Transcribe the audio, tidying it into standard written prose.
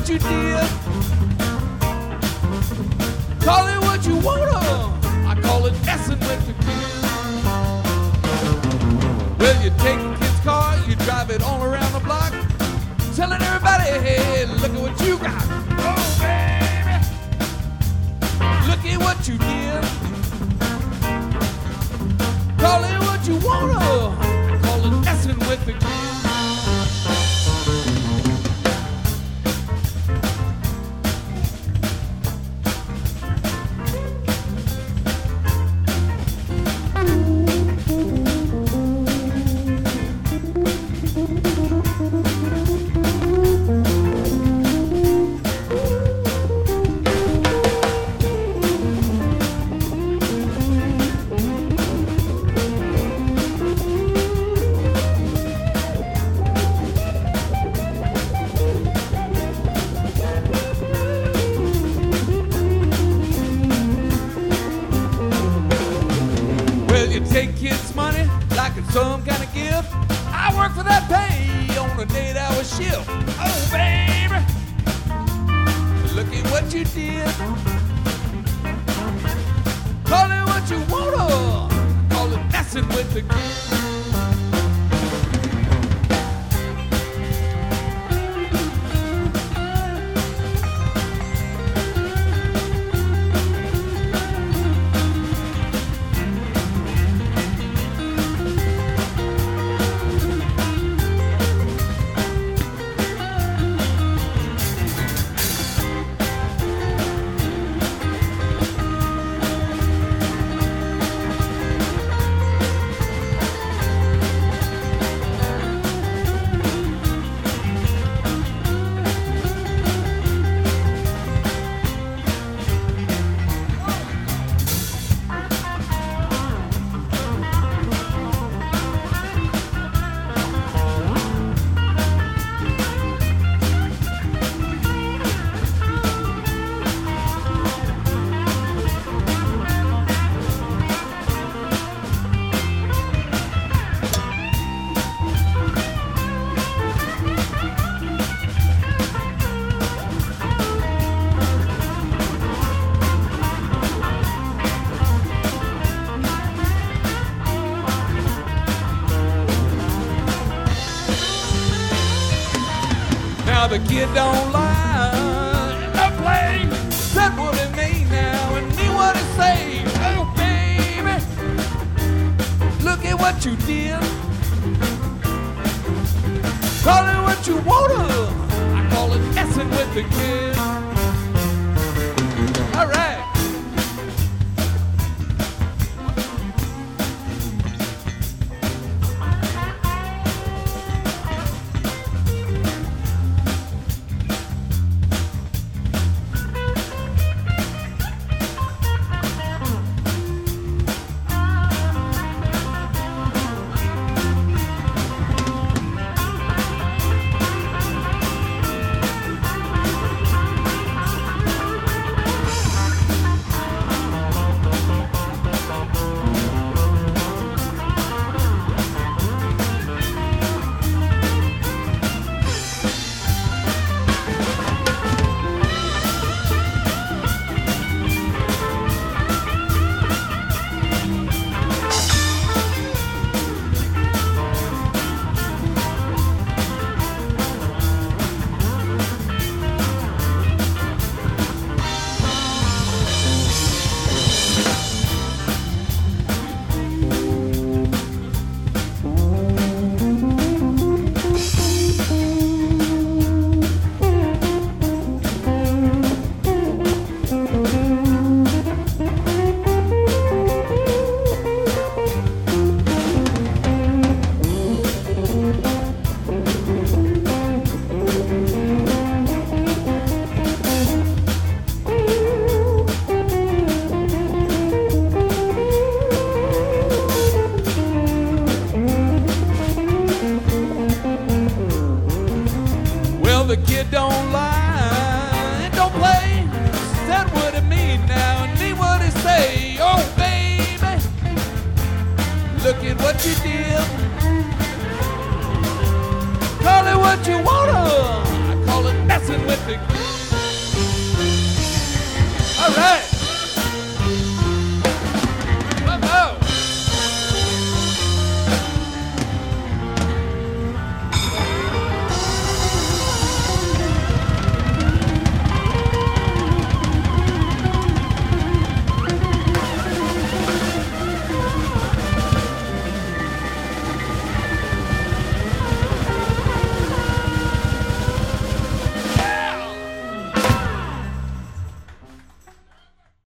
what you did. Call it what you wanna. I call it messing with the kids. Well, you take a kid's car, you drive it all around the block, telling everybody, hey, look at what you got. Oh, baby, look at what you did. Call it what you wanna. Call it messing with the kids. You take kids' money like it's some kind of gift. I work for that pay on an 8-hour shift. Oh, baby, look at what you did. Call it what you wanna. Call it messing with the kids. Now the kid don't lie, no play. Said what it mean now and mean what it say. Oh baby, look at what you did. Call it what you wanna. I call it messing with the kid. All right. The kid don't lie, don't play. Said what it mean now and mean what it say. Oh baby, look at what you did. Call it what you wanna. I call it messing dancing with the. All right.